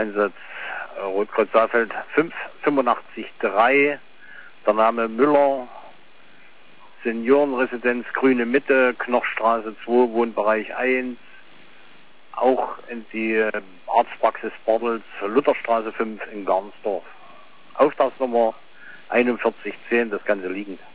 Einsatz Rotkreuz Saalfeld 5883, der Name Müller, Seniorenresidenz Grüne Mitte, Knochstraße 2, Wohnbereich 1, auch in die Arztpraxis Bartels, Lutherstraße 5 in Garnsdorf. Auftragsnummer 4110, das Ganze liegend.